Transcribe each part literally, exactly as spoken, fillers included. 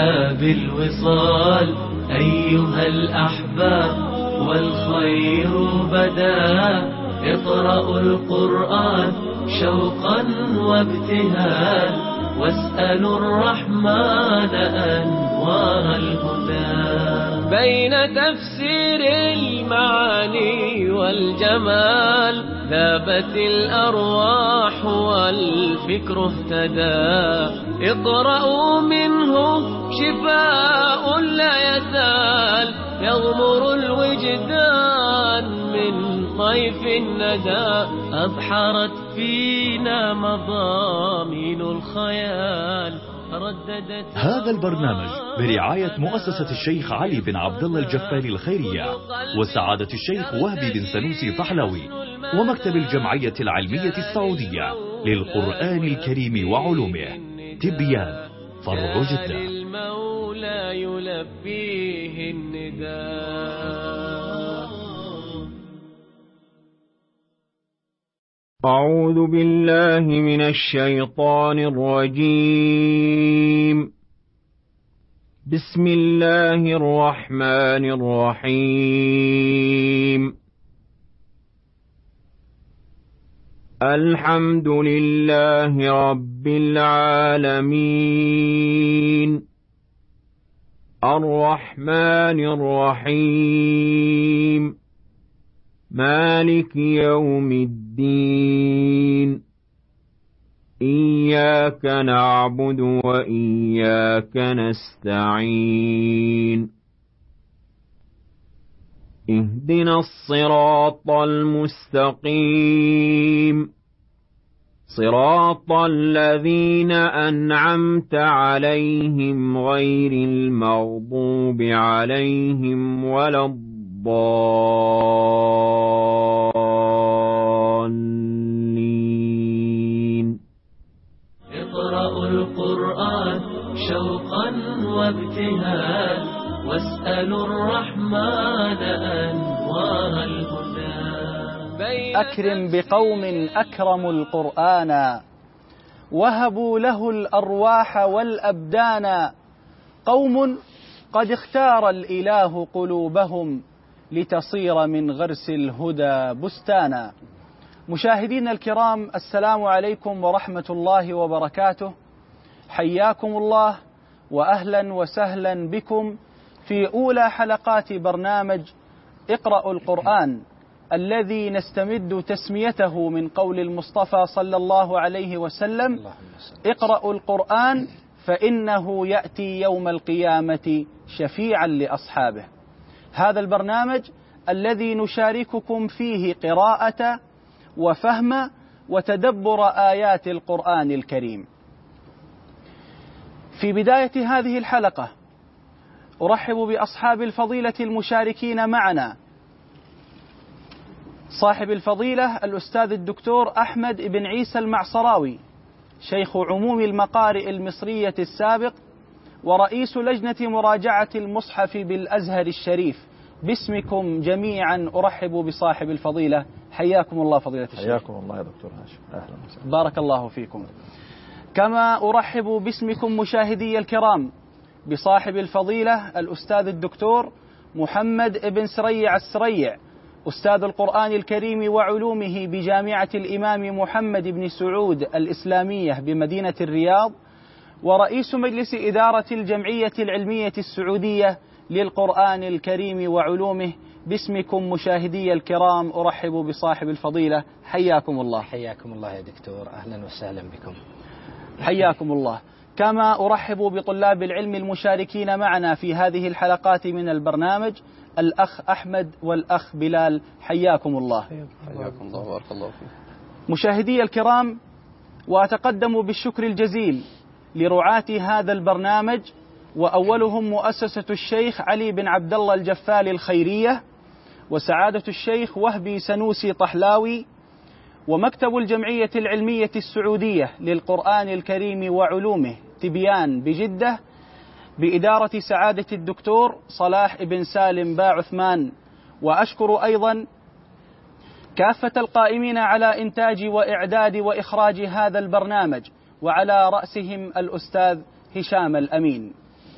لنا بالوصال أيها الأحباب، والخير بدا. اقرأوا القرآن شوقا وابتهال، واسألوا الرحمن أنوار الهدى. بين تفسير المعاني والجمال ذابت الأرواح والفكر اهتدى. اقرأوا منه شفاء لا يزال يغمر الوجدان من طيف الندى. أبحرت فينا مضامين الخيال رددت. هذا البرنامج برعاية مؤسسة الشيخ علي بن عبد الله الجفاري الخيرية، وسعادة الشيخ وهبي بن سنوسي طحلوي، ومكتب الجمعية العلمية السعودية للقرآن الكريم وعلومه، تبيان، فرع جدة. المولى يلبيه النداء. أعوذ بالله من الشيطان الرجيم. بسم الله الرحمن الرحيم. الحمد لله رب العالمين، الرحمن الرحيم، مالك يوم الدين. إياك نعبد وإياك نستعين. اهدنا الصراط المستقيم، صراط الذين أنعمت عليهم غير المغضوب عليهم ولا الضالين. اقرأوا القرآن شوقا وابتهال، واسألوا الرحمن أنوار الهدى. أكرم بقوم أكرموا القرآن، وهبوا له الأرواح والأبدان. قوم قد اختار الإله قلوبهم، لتصير من غرس الهدى بستانا. مشاهدينا الكرام، السلام عليكم ورحمة الله وبركاته. حياكم الله وأهلا وسهلا بكم في أولى حلقات برنامج اقرأوا القرآن، الذي نستمد تسميته من قول المصطفى صلى الله عليه وسلم: اقرأوا القرآن فإنه يأتي يوم القيامة شفيعا لأصحابه. هذا البرنامج الذي نشارككم فيه قراءة وفهم وتدبر آيات القرآن الكريم. في بداية هذه الحلقة أرحب بأصحاب الفضيلة المشاركين معنا: صاحب الفضيلة الأستاذ الدكتور أحمد بن عيسى المعصراوي، شيخ عموم المقارئ المصرية السابق، ورئيس لجنة مراجعة المصحف بالأزهر الشريف. باسمكم جميعا أرحب بصاحب الفضيلة. حياكم الله فضيلة الشيخ. حياكم الله يا دكتور هاشم، أهلا وسهلا. بارك الله فيكم. كما أرحب باسمكم مشاهدي الكرام بصاحب الفضيلة الأستاذ الدكتور محمد بن سريع السريع، أستاذ القرآن الكريم وعلومه بجامعة الإمام محمد بن سعود الإسلامية بمدينة الرياض، ورئيس مجلس إدارة الجمعية العلمية السعودية للقرآن الكريم وعلومه. باسمكم مشاهدي الكرام أرحب بصاحب الفضيلة. حياكم الله. حياكم الله يا دكتور، أهلا وسهلا بكم. حياكم الله. كما أرحب بطلاب العلم المشاركين معنا في هذه الحلقات من البرنامج: الأخ أحمد والأخ بلال. حياكم الله. حياكم الله وبارك الله فيك. مشاهدي الكرام، وأتقدم بالشكر الجزيل لرعاة هذا البرنامج، وأولهم مؤسسة الشيخ علي بن عبد الله الجفاري الخيرية، وسعادة الشيخ وهبي سنوسي طحلاوي، ومكتب الجمعية العلمية السعودية للقرآن الكريم وعلومه، تبيان بجدة، بإدارة سعادة الدكتور صلاح بن سالم با عثمان. وأشكر أيضا كافة القائمين على إنتاج وإعداد وإخراج هذا البرنامج، وعلى رأسهم الأستاذ هشام الأمين.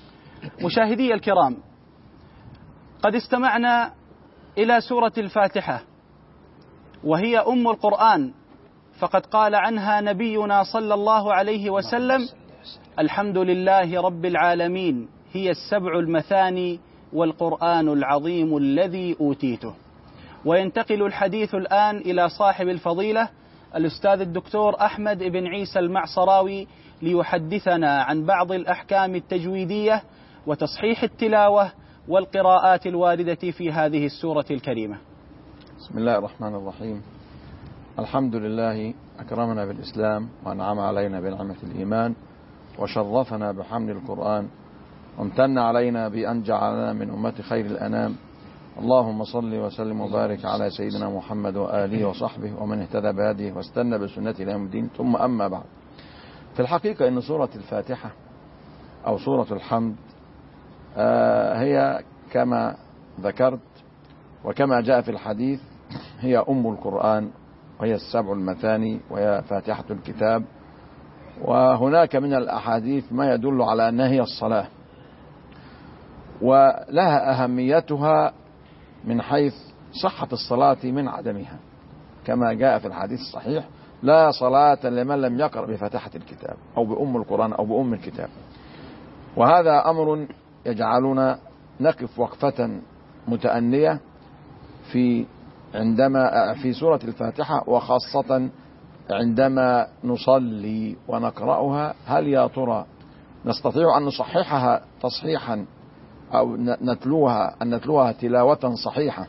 مشاهدي الكرام، قد استمعنا إلى سورة الفاتحة وهي أم القرآن، فقد قال عنها نبينا صلى الله عليه وسلم: الحمد لله رب العالمين، هي السبع المثاني والقرآن العظيم الذي أوتيته. وينتقل الحديث الآن إلى صاحب الفضيلة الأستاذ الدكتور أحمد بن عيسى المعصراوي ليحدثنا عن بعض الأحكام التجويدية وتصحيح التلاوة والقراءات الواردة في هذه السورة الكريمة. بسم الله الرحمن الرحيم. الحمد لله أكرمنا بالإسلام وأنعم علينا بنعمة الإيمان وشرفنا بحمل القرآن وامتن علينا بأن جعلنا من أمة خير الأنام. اللهم صل وسلم وبارك على سيدنا محمد وآله وصحبه ومن اهتدى بهديه واستنى بسنته إلى يوم الدين. ثم أما بعد، في الحقيقة أن سورة الفاتحة أو سورة الحمد هي كما ذكرت وكما جاء في الحديث هي أم القرآن، وهي السبع المثاني، وهي فاتحة الكتاب. وهناك من الأحاديث ما يدل على أنها هي الصلاة، ولها أهميتها من حيث صحة الصلاة من عدمها، كما جاء في الحديث الصحيح: لا صلاة لمن لم يقرأ بفاتحة الكتاب أو بأم القرآن أو بأم الكتاب. وهذا أمر يجعلنا نقف وقفة متأنية في عندما في سورة الفاتحة، وخاصة عندما نصلي ونقرأها. هل يا ترى نستطيع أن نصححها تصحيحا أو نتلوها أن نتلوها تلاوة صحيحة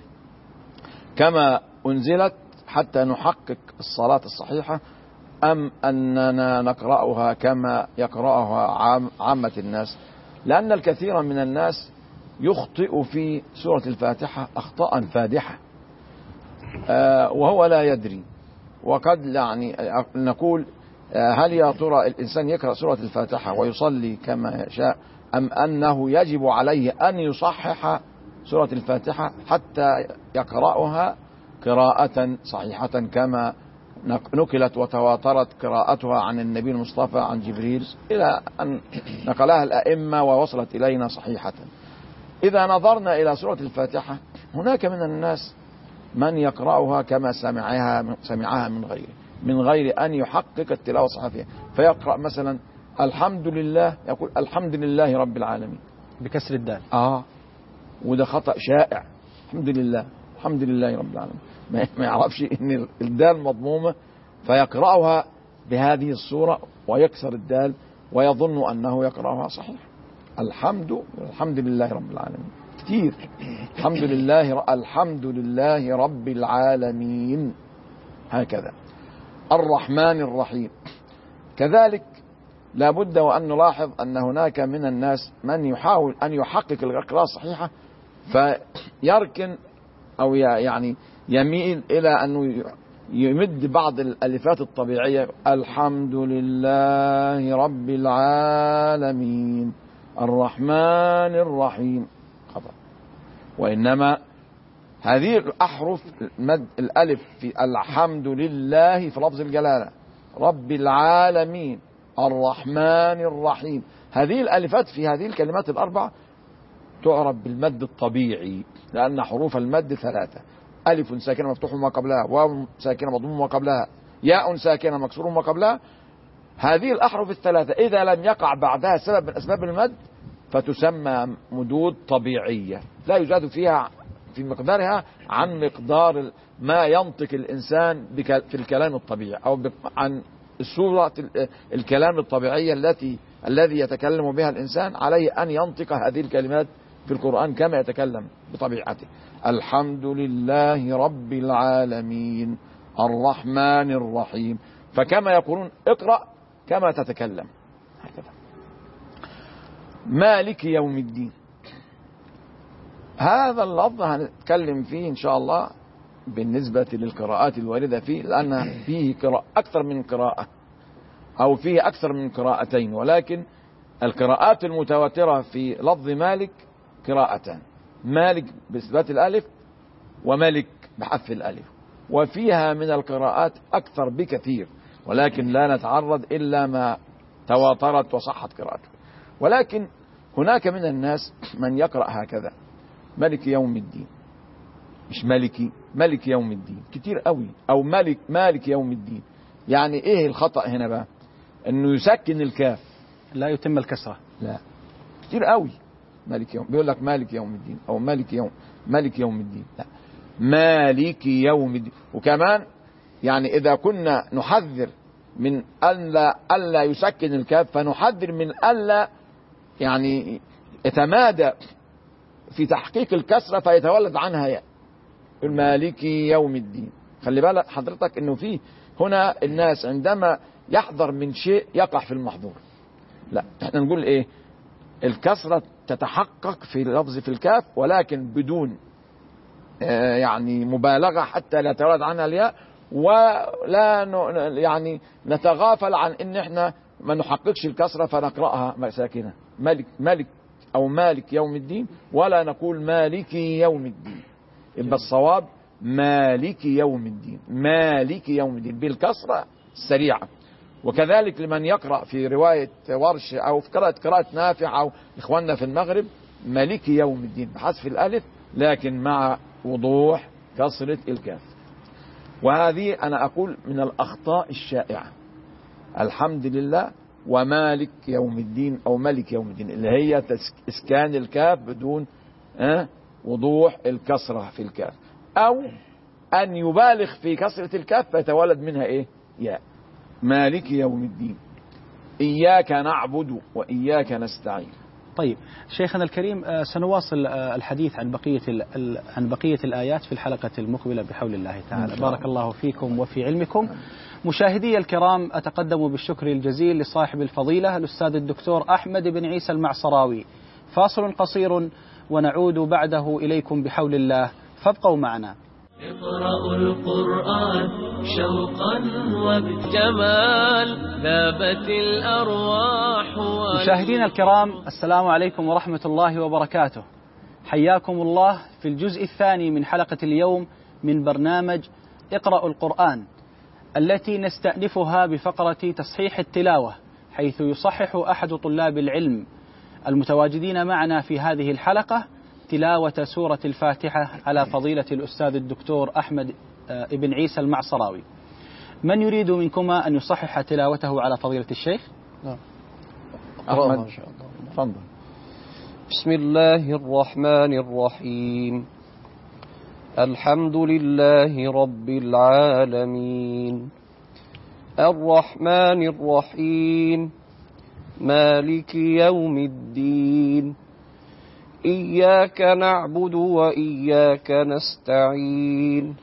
كما أنزلت حتى نحقق الصلاة الصحيحة، أم أننا نقرأها كما يقرأها عام عامة الناس؟ لأن الكثير من الناس يخطئ في سورة الفاتحة أخطاء فادحة آه وهو لا يدري. وقد يعني نقول آه هل يا ترى الإنسان يقرأ سورة الفاتحة ويصلي كما يشاء، أم أنه يجب عليه أن يصحح سورة الفاتحة حتى يقرأها قراءة صحيحة كما نقلت وتواترت قراءتها عن النبي المصطفى عن جبريل إلى أن نقلها الأئمة ووصلت إلينا صحيحة؟ إذا نظرنا إلى سورة الفاتحة، هناك من الناس من يقرأها كما سمعها سمعها من غيره من غير أن يحقق التلاوة الصحيحة، فيقرأ مثلا الحمد لله، يقول الحمد لله رب العالمين بكسر الدال. آه وده خطأ شائع. الحمد لله الحمد لله رب العالمين، ما يعرفش ان الدال مضمومة فيقرأها بهذه الصورة ويكسر الدال ويظن أنه يقرأها صحيح. الحمد الحمد لله رب العالمين كتير. الحمد لله الحمد لله رب العالمين، هكذا. الرحمن الرحيم كذلك. لا بد وأن نلاحظ أن هناك من الناس من يحاول أن يحقق القراءة الصحيحة فيركن أو يعني يميل إلى أنه يمد بعض الألفات الطبيعية: الحمد لله رب العالمين الرحمن الرحيم، خطأ. وإنما هذه الأحرف مد الألف في الحمد لله في لفظ الجلالة، رب العالمين الرحمن الرحيم، هذه الألفات في هذه الكلمات الأربع تعرف بالمد الطبيعي، لأن حروف المد ثلاثة: ألف ساكنة مفتوح ما قبلها، واو ساكنة مضموم ما قبلها، ياء ساكنة مكسور ما قبلها. هذه الأحرف الثلاثة إذا لم يقع بعدها سبب من أسباب المد فتسمى مدود طبيعية، لا يزاد فيها في مقدارها عن مقدار ما ينطق الإنسان في الكلام الطبيعي أو عن الصورة الكلام الطبيعية التي الذي يتكلم بها الإنسان. عليه أن ينطق هذه الكلمات في القرآن كما يتكلم بطبيعته: الحمد لله رب العالمين الرحمن الرحيم. فكما يقولون اقرأ كما تتكلم، هكذا. مالك يوم الدين، هذا اللفظ هنتكلم فيه إن شاء الله بالنسبة للقراءات الواردة فيه، لأن فيه قراءة أكثر من قراءة أو فيه أكثر من قراءتين، ولكن القراءات المتواترة في لفظ مالك قراءتان: مالك بإثبات الألف وملك بحذف الألف. وفيها من القراءات أكثر بكثير، ولكن لا نتعرض إلا ما تواترت وصحت قراءته. ولكن هناك من الناس من يقرأ هكذا ملك يوم الدين، مش ملكي، ملك يوم الدين، كتير قوي، أو ملك مالك يوم الدين. يعني إيه الخطأ هنا بقى؟ إنه يسكن الكاف، لا يتم الكسرة. لا، كتير قوي مالك يوم، بيقول لك مالك يوم الدين أو مالك يوم مالك يوم الدين، لا، مالك يوم الدين. وكمان يعني إذا كنا نحذر من ألا ألا يسكن الكاف، فنحذر من ألا يعني يتمادى في تحقيق الكسرة فيتولد عنها ياء. مالكي يوم الدين. خلي بالك حضرتك انه في هنا الناس عندما يحذر من شيء يقع في المحظور. لا، احنا نقول ايه؟ الكسرة تتحقق في لفظ في الكاف، ولكن بدون آه يعني مبالغة حتى لا يتولد عنها الياء، ولا يعني نتغافل عن ان احنا ما نحققش الكسرة فنقرأها ساكنة، ملك ملك او مالك يوم الدين، ولا نقول مالكي يوم الدين. يبقى الصواب مالك يوم الدين، مالك يوم الدين بالكسرة السريعة. وكذلك لمن يقرأ في رواية ورش أو في قراءة قراءة نافع أو إخواننا في المغرب مالك يوم الدين بحذف الألف، لكن مع وضوح كسرة الكاف. وهذه أنا أقول من الأخطاء الشائعة. الحمد لله ومالك يوم الدين أو ملك يوم الدين، اللي هي إسكان الكاف بدون أه وضوح الكسرة في الكاف، أو أن يبالغ في كسرة الكاف فيتولد منها إيه؟ ياء. مالك يوم الدين، إياك نعبد وإياك نستعين. طيب شيخنا الكريم، سنواصل الحديث عن بقية عن بقية الآيات في الحلقة المقبلة بحول الله تعالى. بارك الله فيكم وفي علمكم. مشاهدي الكرام، أتقدم بالشكر الجزيل لصاحب الفضيلة الأستاذ الدكتور أحمد بن عيسى المعصراوي. فاصل قصير ونعود بعده إليكم بحول الله، فابقوا معنا. اقرأوا القرآن شوقا وبجمال ذابت الأرواح. مشاهدينا الكرام، السلام عليكم ورحمة الله وبركاته. حياكم الله في الجزء الثاني من حلقة اليوم من برنامج اقرأوا القرآن، التي نستأنفها بفقرة تصحيح التلاوة، حيث يصحح أحد طلاب العلم المتواجدين معنا في هذه الحلقة تلاوة سورة الفاتحة على فضيلة الأستاذ الدكتور أحمد بن عيسى المعصراوي. من يريد منكما أن يصحح تلاوته على فضيلة الشيخ؟ نعم. أحمد إن شاء الله. تفضل. بسم الله الرحمن الرحيم. الحمد لله رب العالمين، الرحمن الرحيم، مالك يوم الدين، إياك نعبد وإياك نستعين،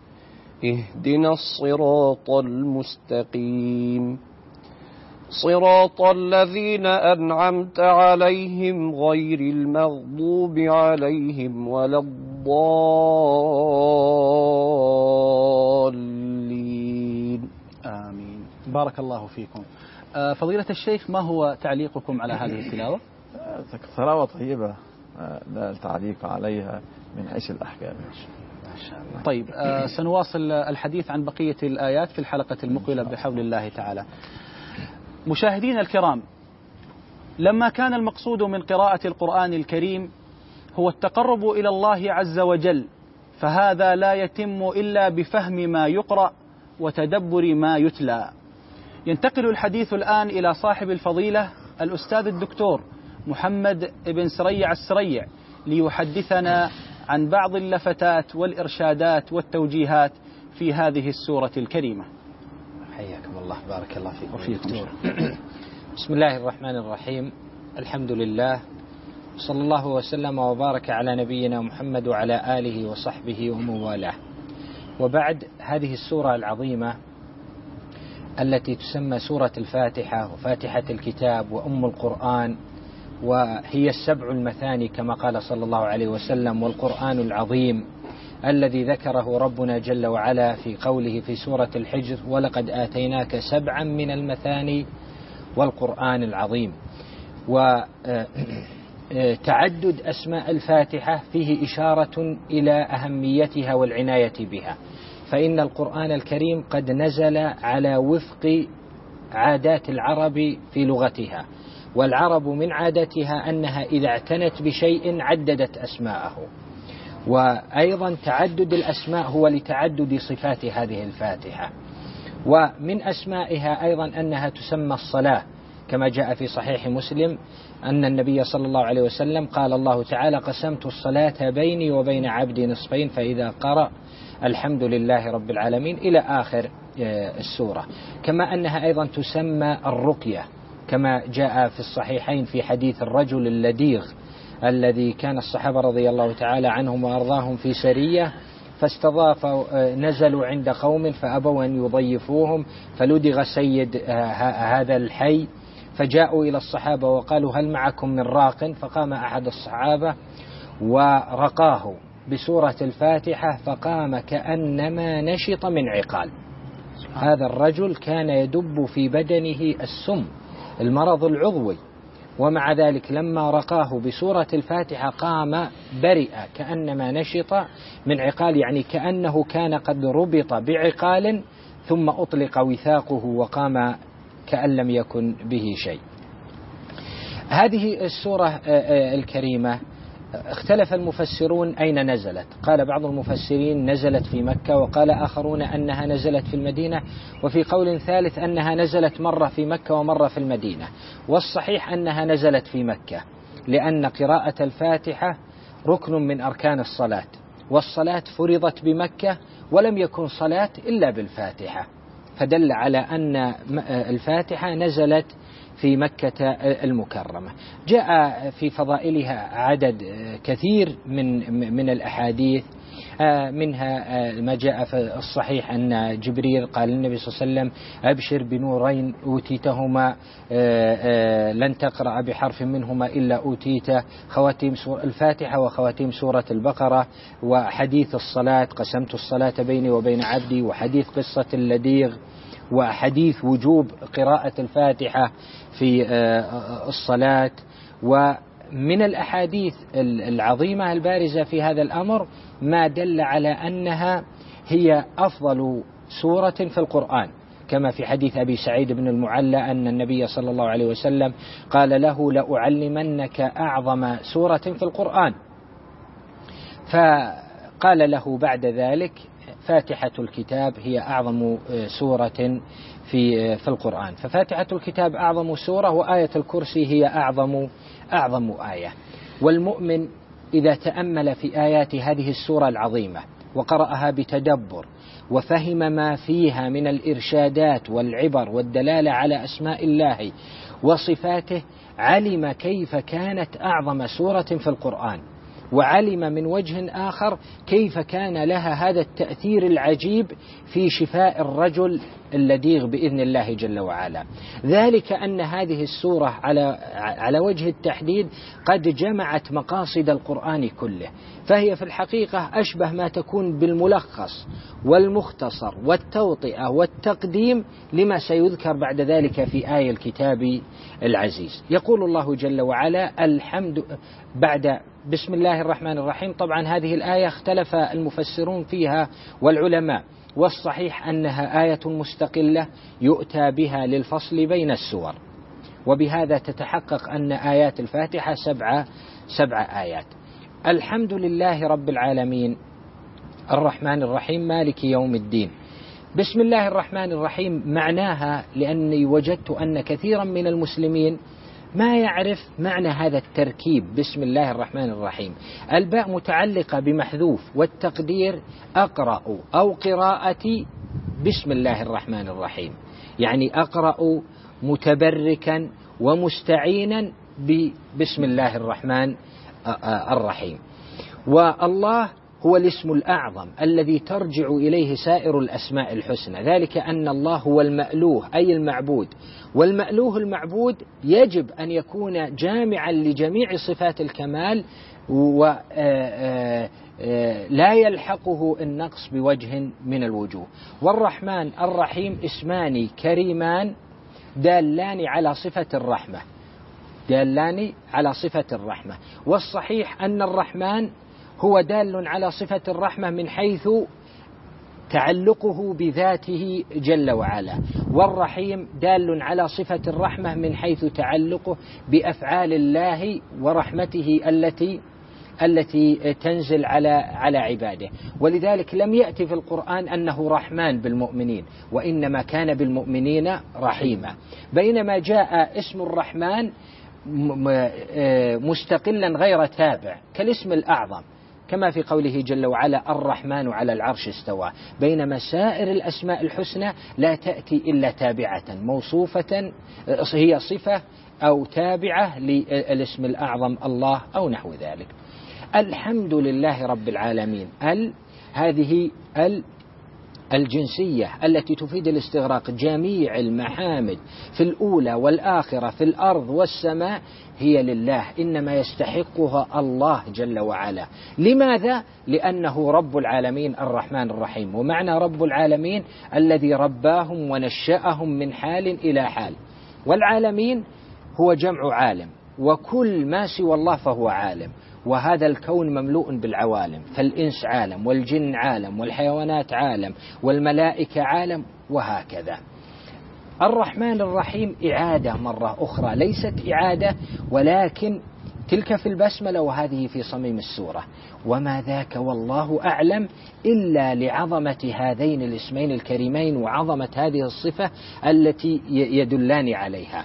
اهدنا الصراط المستقيم، صراط الذين أنعمت عليهم غير المغضوب عليهم ولا الضالين. آمين. بارك الله فيكم. فضيلة الشيخ، ما هو تعليقكم على هذه التلاوة؟ تلاوة طيبة لا التعليق عليها من حيث الأحكام. ما شاء الله. طيب آه سنواصل الحديث عن بقية الآيات في الحلقة المقبلة بحول الله تعالى. مشاهدينا الكرام، لما كان المقصود من قراءة القرآن الكريم هو التقرب إلى الله عز وجل، فهذا لا يتم إلا بفهم ما يقرأ وتدبر ما يتلى. ينتقل الحديث الآن إلى صاحب الفضيلة الأستاذ الدكتور محمد بن سريع السريع ليحدثنا عن بعض اللفتات والإرشادات والتوجيهات في هذه السورة الكريمة. حياكم الله، بارك الله فيكم وفيكم. بسم الله الرحمن الرحيم، الحمد لله، صلى الله وسلم وبارك على نبينا محمد وعلى آله وصحبه ومن والاه. وبعد، هذه السورة العظيمة التي تسمى سورة الفاتحة وفاتحة الكتاب وأم القرآن، وهي السبع المثاني كما قال صلى الله عليه وسلم، والقرآن العظيم الذي ذكره ربنا جل وعلا في قوله في سورة الحجر: ولقد آتيناك سبعا من المثاني والقرآن العظيم. وتعدد أسماء الفاتحة فيه إشارة إلى أهميتها والعناية بها، فإن القرآن الكريم قد نزل على وفق عادات العرب في لغتها، والعرب من عادتها أنها إذا اعتنت بشيء عددت أسماءه، وأيضا تعدد الأسماء هو لتعدد صفات هذه الفاتحة. ومن أسمائها أيضا أنها تسمى الصلاة، كما جاء في صحيح مسلم أن النبي صلى الله عليه وسلم قال الله تعالى: قسمت الصلاة بيني وبين عبدي نصفين فإذا قرأ الحمد لله رب العالمين إلى آخر السورة. كما أنها أيضا تسمى الرقية، كما جاء في الصحيحين في حديث الرجل اللديغ الذي كان الصحابة رضي الله تعالى عنهم وأرضاهم في سرية، فاستضافوا نزلوا عند قوم فأبوا أن يضيفوهم، فلدغ سيد هذا الحي، فجاءوا إلى الصحابة وقالوا: هل معكم من راق؟ فقام أحد الصحابة ورقاه بسورة الفاتحة فقام كأنما نشط من عقال. هذا الرجل كان يدب في بدنه السم، المرض العضوي، ومع ذلك لما رقاه بسورة الفاتحة قام برئ كأنما نشط من عقال، يعني كأنه كان قد ربط بعقال ثم أطلق وثاقه وقام كأن لم يكن به شيء. هذه السورة الكريمة اختلف المفسرون أين نزلت. قال بعض المفسرين نزلت في مكة، وقال آخرون أنها نزلت في المدينة، وفي قول ثالث أنها نزلت مرة في مكة ومرة في المدينة. والصحيح أنها نزلت في مكة، لأن قراءة الفاتحة ركن من أركان الصلاة، والصلاة فرضت بمكة ولم يكن صلاة إلا بالفاتحة، فدل على أن الفاتحة نزلت في مكة المكرمة. جاء في فضائلها عدد كثير من من الأحاديث، منها ما جاء في الصحيح أن جبريل قال للنبي صلى الله عليه وسلم: أبشر بنورين أوتيتهما لن تقرأ بحرف منهما إلا أوتيت، خواتيم سورة الفاتحة وخواتيم سورة البقرة، وحديث الصلاة قسمت الصلاة بيني وبين عبدي، وحديث قصة اللديغ، وحديث وجوب قراءة الفاتحة في الصلاة. ومن الأحاديث العظيمة البارزة في هذا الأمر ما دل على أنها هي أفضل سورة في القرآن، كما في حديث أبي سعيد بن المعلى أن النبي صلى الله عليه وسلم قال له: لأعلمنك أعظم سورة في القرآن. فقال له بعد ذلك: فاتحة الكتاب هي أعظم سورة في في القرآن. ففاتحة الكتاب أعظم سورة، وآية الكرسي هي أعظم أعظم آية. والمؤمن إذا تأمل في آيات هذه السورة العظيمة وقرأها بتدبر وفهم ما فيها من الإرشادات والعبر والدلالة على أسماء الله وصفاته، علم كيف كانت أعظم سورة في القرآن، وعلم من وجه آخر كيف كان لها هذا التأثير العجيب في شفاء الرجل اللديغ بإذن الله جل وعلا. ذلك أن هذه السورة على على وجه التحديد قد جمعت مقاصد القرآن كله، فهي في الحقيقة أشبه ما تكون بالملخص والمختصر والتوطئة والتقديم لما سيذكر بعد ذلك في آية الكتاب العزيز. يقول الله جل وعلا: الحمد بعد بسم الله الرحمن الرحيم. طبعا هذه الآية اختلف المفسرون فيها والعلماء، والصحيح أنها آية مستقلة يؤتى بها للفصل بين السور، وبهذا تتحقق أن آيات الفاتحة سبع سبع آيات. الحمد لله رب العالمين الرحمن الرحيم مالك يوم الدين. بسم الله الرحمن الرحيم معناها، لأني وجدت أن كثيرا من المسلمين ما يعرف معنى هذا التركيب بسم الله الرحمن الرحيم. الباء متعلقة بمحذوف، والتقدير أقرأ أو قراءتي بسم الله الرحمن الرحيم، يعني أقرأ متبركا ومستعينا بسم الله الرحمن الرحيم. والله هو الاسم الأعظم الذي ترجع إليه سائر الأسماء الحسنى، ذلك أن الله هو المألوه أي المعبود، والمألوه المعبود يجب أن يكون جامعا لجميع صفات الكمال ولا يلحقه النقص بوجه من الوجوه. والرحمن الرحيم اسمان كريمان دالان على صفة الرحمة دالان على صفة الرحمة والصحيح أن الرحمن هو دال على صفة الرحمة من حيث تعلقه بذاته جل وعلا، والرحيم دال على صفة الرحمة من حيث تعلقه بأفعال الله ورحمته التي التي تنزل على على عباده. ولذلك لم يأتي في القرآن أنه رحمن بالمؤمنين، وإنما كان بالمؤمنين رحيما، بينما جاء اسم الرحمن مستقلا غير تابع كالاسم الأعظم، كما في قوله جل وعلا الرحمن على العرش استوى، بينما سائر الأسماء الحسنى لا تأتي إلا تابعة موصوفة، هي صفة أو تابعة للاسم الأعظم الله أو نحو ذلك. الحمد لله رب العالمين، ال هذه ال الجنسية التي تفيد الاستغراق، جميع المحامد في الأولى والآخرة في الأرض والسماء هي لله، إنما يستحقها الله جل وعلا. لماذا؟ لأنه رب العالمين الرحمن الرحيم، ومعنى رب العالمين الذي رباهم ونشأهم من حال إلى حال، والعالمين هو جمع عالم، وكل ما سوى الله فهو عالم، وهذا الكون مملوء بالعوالم، فالإنس عالم، والجن عالم، والحيوانات عالم، والملائكة عالم، وهكذا. الرحمن الرحيم إعادة مرة أخرى، ليست إعادة ولكن تلك في البسملة وهذه في صميم السورة، وما ذاك والله أعلم إلا لعظمة هذين الاسمين الكريمين وعظمة هذه الصفة التي يدلان عليها،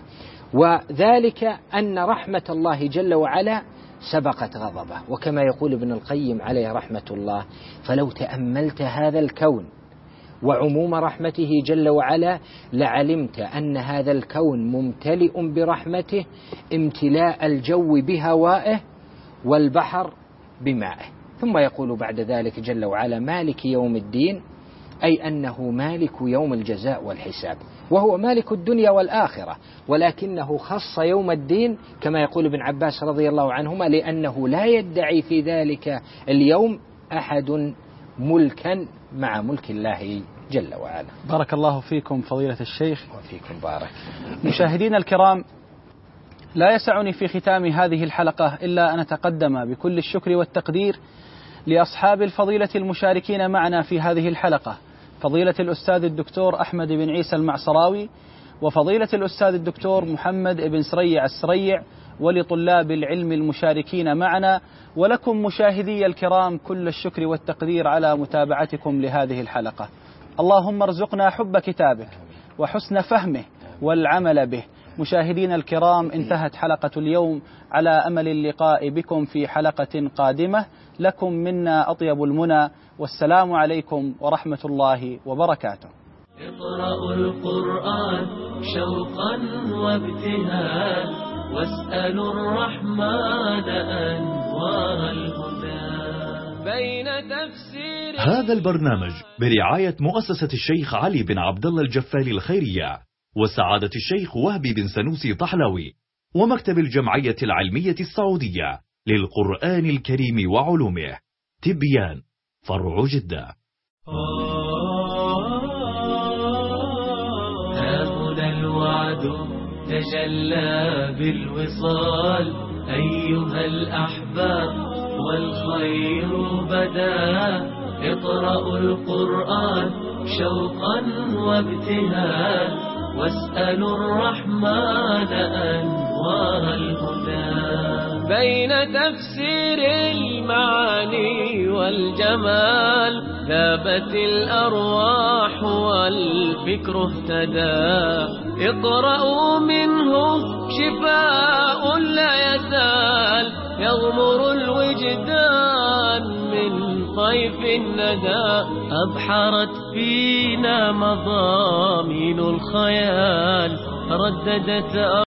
وذلك أن رحمة الله جل وعلا سبقت غضبه، وكما يقول ابن القيم عليه رحمة الله: فلو تأملت هذا الكون وعموم رحمته جل وعلا لعلمت أن هذا الكون ممتلئ برحمته امتلاء الجو بهوائه والبحر بمائه. ثم يقول بعد ذلك جل وعلا: مالك يوم الدين، أي أنه مالك يوم الجزاء والحساب، وهو مالك الدنيا والآخرة، ولكنه خص يوم الدين كما يقول ابن عباس رضي الله عنهما لأنه لا يدعي في ذلك اليوم أحد ملكا مع ملك الله جل وعلا. بارك الله فيكم فضيلة الشيخ. وفيكم بارك. مشاهدينا الكرام، لا يسعني في ختام هذه الحلقة إلا أن أتقدم بكل الشكر والتقدير لأصحاب الفضيلة المشاركين معنا في هذه الحلقة، فضيلة الأستاذ الدكتور أحمد بن عيسى المعصراوي، وفضيلة الأستاذ الدكتور محمد بن سريع السريع، ولطلاب العلم المشاركين معنا، ولكم مشاهدي الكرام كل الشكر والتقدير على متابعتكم لهذه الحلقة. اللهم ارزقنا حب كتابك وحسن فهمه والعمل به. مشاهدينا الكرام، انتهت حلقة اليوم، على أمل اللقاء بكم في حلقة قادمة. لكم منا أطيب المنى، والسلام عليكم ورحمة الله وبركاته. اقرأوا القرآن شوقا وابتهالا، واسألوا الرحمن أنوار الهدى بين تفسير. هذا البرنامج برعاية مؤسسة الشيخ علي بن عبد الله الجفالي الخيرية، وسعادة الشيخ وهبي بن سنوسي طحلوي، ومكتب الجمعية العلمية السعودية للقرآن الكريم وعلومه، تبيان، فرع جدة. ها هنا الوعد تجلى بالوصال، أيها الأحباب والخير بدا. اقرأوا القرآن شوقا وابتهالا، واسألوا الرحمن أنوار الهدى بين تفسير المعاني والجمال. ذابت الأرواح والفكر اهتدى. اقرأوا منه شفاء لا يزال، يغمر الوجدان من طيف الندى. أبحرت فينا مضامين الخيال، رددت